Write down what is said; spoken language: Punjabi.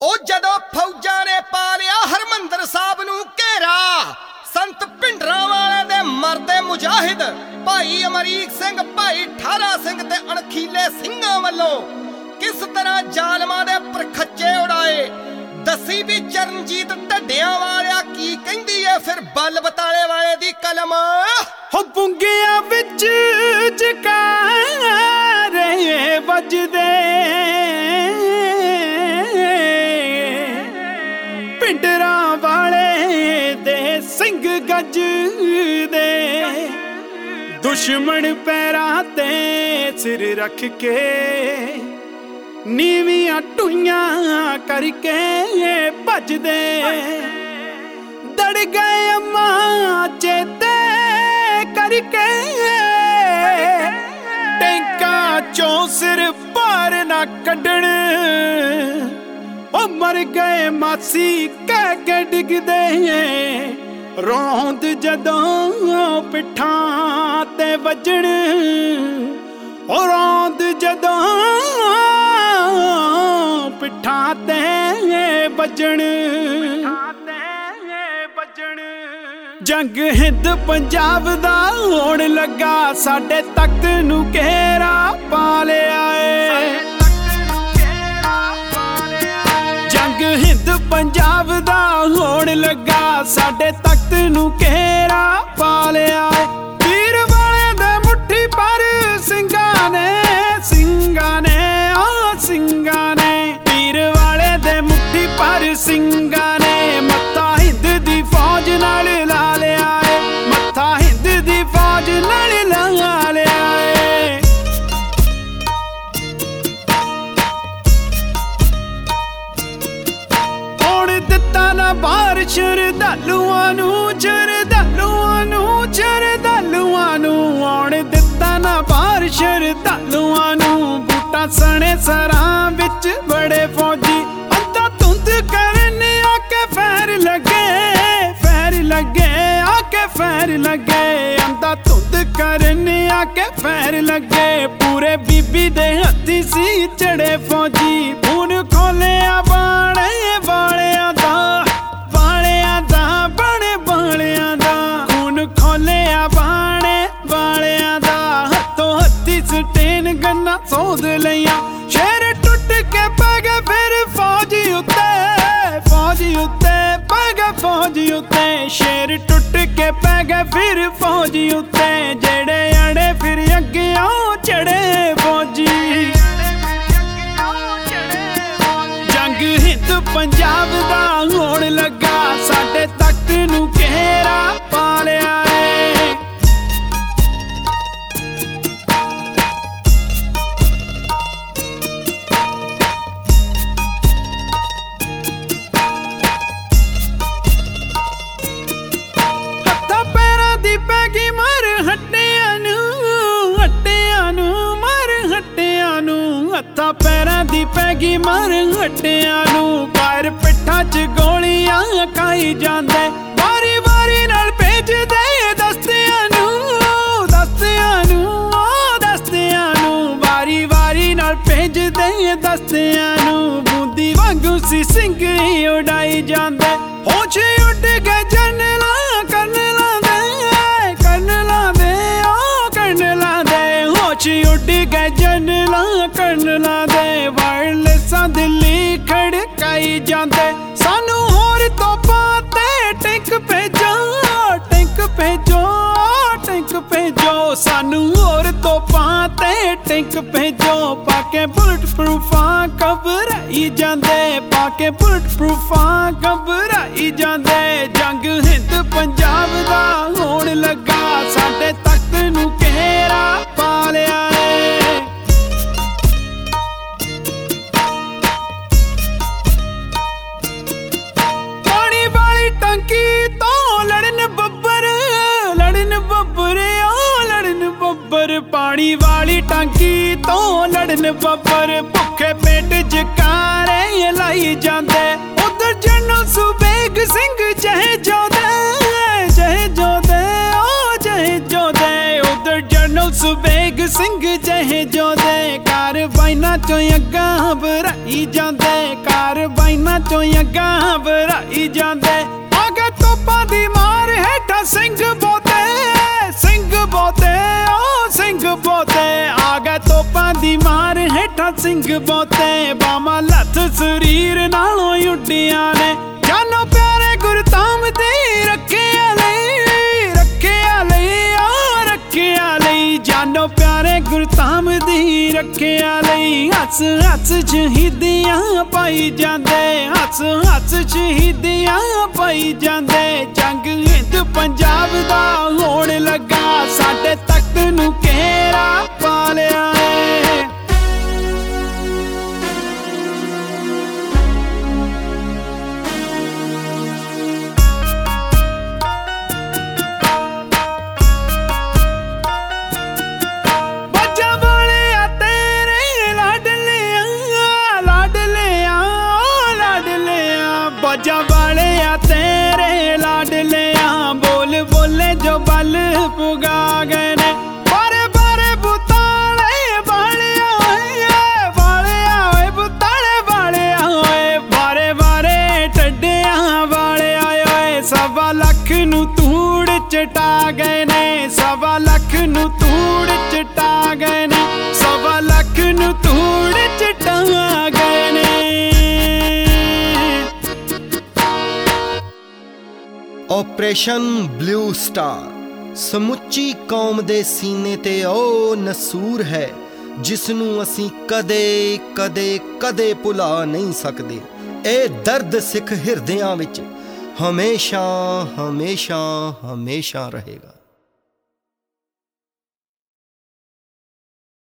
ਉਹ ਜਦੋਂ ਫੌਜਾਂ ਨੇ ਪਾ ਲਿਆ ਹਰਮੰਦਰ ਸਾਹਿਬ ਨੂੰ ਘੇਰਾ, ਸੰਤ ਭਿੰਡਰਾਂ ਵਾਲੇ ਦੇ ਮਰਦੇ ਮੁਜਾਹਿਦ ਭਾਈ ਅਮਰੀਕ ਸਿੰਘ, ਭਾਈ ਠਾਰਾ ਸਿੰਘ ਤੇ ਅਣਖੀਲੇ ਸਿੰਘਾਂ ਵੱਲੋਂ ਕਿਸ ਤਰ੍ਹਾਂ ਜ਼ਾਲਮਾਂ ਦੇ ਪਰਖੱਚੇ ਉਡਾਏ। ਦੱਸੀ ਵੀ ਚਰਨਜੀਤ ਢੱਡਿਆਂ ਵਾਲਿਆ ਕੀ ਕਹਿੰਦੀ ਏ ਫਿਰ ਬੱਲ ਬਤਾਲੇ ਵਾਲੇ ਦੀ ਕਲਮ। ਹੋ ਪੁੰਗਿਆਂ ਵਿੱਚ ਜਕਾਰੇ ਵੱਜਦੇ, ਭਿੰਡਰਾਂ ਵਾਲੇ ਦੇ ਸਿੰਘ ਗੱਜਦੇ, ਦੁਸ਼ਮਣ ਪੈਰਾਂ ਤੇ ਸਿਰ ਰੱਖ ਕੇ ਨੀਵੀਆਂ ਟੂਈਆਂ ਕਰਕੇ ਭੱਜਦੇ। ਦੜ ਗਏ ਅੰਮਾ ਚੇਤੇ ਕਰਕੇ, ਟੈਂਕਾਂ ਚੋਂ ਸਿਰ ਬਾਹਰ ਨਾ ਕੱਢਣ। ਉਹ ਮਰ ਗਏ ਮਾਸੀ ਕਹਿ ਕੇ ਡਿੱਗਦੇ, ਰੌਂਦ ਜਦੋਂ ਪਿੱਠਾਂ ਤੇ ਵੱਜਣ। ਉਹ ਰੌਂਦ ਜਦੋਂ ਪਿੱਠਾਂ ਤੇ ਵੱਜਣ। ਜੰਗ ਹਿੰਦ ਪੰਜਾਬ ਦਾ ਹੋਣ ਲੱਗਾ, ਸਾਡੇ ਤਖਤ ਨੂੰ ਘੇਰਾ ਪਾ ਲਿਆ ਏ। ਜੰਗ ਹਿੰਦ ਪੰਜਾਬ ਦਾ ਹੋਣ ਲੱਗਾ, ਸਾਡੇ ਤਖਤ ਨੂੰ ਘੇਰਾ ਪਾ ਲਿਆ ਏ। ਵੀਰ ਵਾਲੇ ਦੇ ਮੁੱਠੀ ਪਰ ਸਿੰਘਾਂ ਨੇ, ਸਿੰਘਾਂ ਨੇ, ਆ ਸਿੰਘਾਂ ਨੇ। ਵੀਰ ਵਾਲੇ ਦੇ ਮੁੱਠੀ ਪਰ ਸਿੰਘਾਂ ਨੇ, ਮੱਥਾ ਹਿੰਦ ਦੀ ਫੌਜ ਨਾਲ ਲਾ ਲਿਆ ਏ। ਮੱਥਾ ਹਿੰਦ ਦੀ ਫੌਜ ਨਾਲ ਲਾ ਲਿਆ ਏ। ਹੁਣ ਦਿੱਤਾ ਨਾ ਬਾਹਰ ਸ਼ਰਧਾਲੂਆਂ ਨੂੰ, ਸ਼ਰਧਾਲੂਆਂ ਨੂੰ, ਸ਼ਰਧਾਲੂਆਂ ਨੂੰ। ਹੁਣ ਦਿੱਤਾ ਨਾ ਬਾਹਰ ਸ਼ਰਧਾਲੂਆਂ ਨੂੰ, ਬੂਟਾਂ ਸਣੇ ਸਰਾਂ ਵਿੱਚ ਬੜੇ ਫੌਜੀ ਅੰਧਾ ਧੁੰਦ ਕਰਨ ਆ ਕੇ ਫੈਰ ਲੱਗੇ, ਫੈਰ ਲੱਗੇ, ਆ ਕੇ ਫੈਰ ਲੱਗੇ। ਅੰਧਾ ਧੁੰਦ ਕਰਨ ਆ ਕੇ ਫੈਰ ਲੱਗੇ। ਪੂਰੇ ਬੀਬੀ ਦੇ ਹੱਥੀ ਸੀ ਚੜੇ ਫੌਜੀ, ਖੂਨ ਖੋਲਿਆ ਬਾਣੇ ਵਾਲਿਆਂ ਦਾ, ਵਾਲਿਆਂ ਦਾ, ਬਾਣੇ ਵਾਲਿਆਂ ਦਾ। ਖੂਨ ਖੋਲਿਆ ਬਾਣੇ ਵਾਲਿਆਂ ਦਾ, ਹੱਥੋਂ ਹੱਥੀ ਸਟੇਨ ਗੰਨਾਂ ਸੋਧ ਲਈਆਂ। ਸ਼ੇਰ ਟੁੱਟ ਕੇ ਪੈ ਗਏ ਫਿਰ ਫੌਜ ਉੱਤੇ, ਫੌਜ ਉੱਤੇ ਪੈ ਗਏ ਫੌਜ ਉੱਤੇ। ਸ਼ੇਰ ਟੁੱਟ ਕੇ ਪੈ ਗਏ ਫਿਰ ਫੌਜ ਉੱਤੇ, ਜਿਹੜੇ ਅੜੇ ਫਿਰ ਅੱਗਿਓਂ ਚੜੇ ਫੌਜੀ। ਜੰਗ ਹਿੰਦ ਪੰਜਾਬ ਦਾ ਹੋਣ ਲੱਗਾ, ਸਾਡੇ ਤਖਤ ਨੂੰ ਘੇਰਾ ਪਾ ਲਿਆ ਏ। ਹੱਥਾਂ ਪੈਰਾਂ ਦੀ ਪੈ ਗਈ ਮਾਰ ਹੱਟਿਆਂ ਨੂੰ, ਹੱਟਿਆਂ ਨੂੰ, ਮਾਰ ਹੱਟਿਆਂ ਨੂੰ। ਹੱਥਾਂ ਪੈਰਾਂ ਦੀ ਪੈ ਗਈ ਮਾਰ ਹੱਟਿਆਂ ਨੂੰ। ਪੈਰ ਪਿੱਠਾਂ 'ਚ ਗੋਲੀਆਂ ਖਾਈ ਜਾਂਦੇ, ਵਾਰੀ ਵਾਰੀ ਨਾਲ ਭੇਜਦੇ ਦਸਤਿਆਂ ਨੂੰ, ਦਸਤਿਆਂ ਨੂੰ, ਦਸਤਿਆਂ ਨੂੰ। ਵਾਰੀ ਵਾਰੀ ਨਾਲ ਭੇਜਦੇ ਦਸਤਿਆਂ ਨੂੰ। ਬੂੰਦੀ ਵਾਂਗੂ ਸੀ ਸਿੰਘ ਹੀ ਉਡਾਈ ਜਾਂਦੇ, ਹੋਸ਼ ਉੱਡ ਗਏ ਜਨਲਾਂ ਕਰਨਲਾਂ ਦੇ, ਕਰਨਲਾਂ ਦੇ, ਓ ਕਰਨਲਾਂ ਦੇ। ਹੋਸ਼ ਉੱਡ ਗਏ ਜਨਲਾਂ ਕਰਨਲਾਂ ਦੇ। ਵਾਇਰਲੈਸਾਂ ਦਿੱਲੀ ਖੜਕਾਈ ਜਾਂਦੇ, ਸਾਨੂੰ ਹੋਰ ਤੋਪਾਂ ਤੇ ਟੈਂਕ ਭੇਜੋ, ਟੈਂਕ ਭੇਜੋ, ਟੈਂਕ ਭੇਜੋ। ਸਾਨੂੰ ਹੋਰ ਤੋਪਾਂ ਤੇ ਟੈਂਕ ਭੇਜੋ। ਪਾ ਕੇ ਬੁਲਟ ਪ੍ਰੂਫਾਂ ਘਬਰਾਈ ਜਾਂਦੇ, ਪਾ ਕੇ ਬੁਲਟ ਪ੍ਰੂਫਾਂ ਘਬਰਾਈ ਜਾਂਦੇ। ਜੰਗ ਹਿੰਦ ਪੰਜਾਬ ਦਾ ਹੋਣ ਲੱਗਾ, ਸਾਡੇ ਤਖਤ ਨੂੰ ਘੇਰਾ ਪਾ ਲਿਆ ਏ। ਪਾਣੀ ਵਾਲੀ ਟੰਕੀ ਤੋਂ ਲੜਨ ਬੱਬਰ, ਲੜਨ ਬੱਬਰ, ਓ ਲੜਨ ਬੱਬਰ। ਪਾਣੀ ਵਾਲੀ ਟੰਕੀ ਤੋਂ ਲੜਨ ਬੱਬਰ। ਭੁੱਖੇ ਪੇਟ ਜਕਾਰੇ ਲਾਈ ਜਾਂਦੇ, ਉਧਰ ਜਨਰਲ ਸੁਬੇਗ ਸਿੰਘ ਜਹੇ ਜੋਦੇ, ਜਹੇ ਜੋਦੇ, ਓ ਜਹੇ ਜੋਦੇ। ਉਧਰ ਜਨਰਲ ਸੁਬੇਗ ਸਿੰਘ ਜਹੇ ਜੋਦੇ। ਕਾਰਵਾਈ ਕਾਰਬਾਈਨਾਂ ਚੋਂ ਅੱਗਾਂ ਭਰਾਈ ਜਾਂਦੇ, ਕਾਰਬਾਈਨਾਂ ਚੋਂ ਅੱਗਾਂ ਭਰਾਈ ਜਾਂਦੇ। ਆ ਗਏ ਤੋਪਾਂ ਦੀ ਮਾਰ ਹੇਠਾਂ ਸਿੰਘ ਬੋਤੇ, ਸਿੰਘ ਬੋਤੇ ਓ ਸਿੰਘ ਬੋਤੇ। ਆ ਗਏ ਤੋਪਾਂ ਦੀ ਮਾਰ ਹੇਠਾਂ ਸਿੰਘ ਬੋਤੇ। ਬਾਵਾਂ ਲੱਥ ਸਰੀਰ ਨਾਲੋਂ ਉੱਡੀਆਂ ਨੇ, ਜਾਨੋ ਪਿਆਰੇ ਗੁਰਧਾਮ ਦੀ ਰੱਖਿਆ ਲਈ, ਰੱਖਿਆ ਲਈ ਓ ਰੱਖਿਆ ਲਈ। ਜਾਨੋ ਪਿਆਰੇ ਗੁਰਧਾਮ ਦੀ ਰੱਖਿਆ ਲਈ। ਹੱਸ ਹੱਸ ਸ਼ਹੀਦੀਆਂ ਪਾਈ ਜਾਂਦੇ, ਹੱਸ ਹੱਸ ਸ਼ਹੀਦੀਆਂ ਪਾਈ ਜਾਂਦੇ। ਜੰਗ ਹਿੰਦ ਪੰਜਾਬ ਦਾ ਹੋਣ ਲੱਗਾ, ਸਾਡੇ ਤਖਤ ਨੂੰ ਘੇਰਾ ਪਾ ਲਿਆ ਏ। ਬਾਜਾਂ ਵਾਲਿਆ ਤੇਰੇ ਲਾਡਲਿਆਂ, ਬੋਲ ਬੋਲੇ ਜੋ ਬਲ ਪੁਗਾ ਗਏ ਨੇ। ਬਾਰੇ ਬਾਰੇ ਬੁਤਾਲੇ ਵਾਲਿਆ ਓਏ, ਵਾਲਿਆ ਓਏ ਬੁਤਾਲੇ ਵਾਲਿਆ ਓਏ। ਬਾਰੇ ਬਾਰੇ ਟੱਡਿਆਂ ਵਾਲਿਆ ਓਏ। 1.25 ਲੱਖ ਨੂੰ ਧੂੜ ਚਟਾ ਗਏ ਨੇ, 1.25 ਲੱਖ ਨੂੰ ਧੂੜ ਚਟਾ ਗਏ ਨੇ, 1.25 ਲੱਖ ਨੂੰ ਧੂੜ ਚਟਾ ਗਏ ਨੇ। ਆਪਰੇਸ਼ਨ ਬਲੂ ਸਟਾਰ ਸਮੁੱਚੀ ਕੌਮ ਦੇ ਸੀਨੇ ਤੇ ਉਹ ਨਸੂਰ ਹੈ, ਜਿਸ ਨੂੰ ਅਸੀਂ ਕਦੇ ਕਦੇ ਕਦੇ ਭੁਲਾ ਨਹੀਂ ਸਕਦੇ। ਇਹ ਦਰਦ ਸਿੱਖ ਹਿਰਦਿਆਂ ਵਿੱਚ ਹਮੇਸ਼ਾ ਹਮੇਸ਼ਾ ਹਮੇਸ਼ਾ ਰਹੇਗਾ।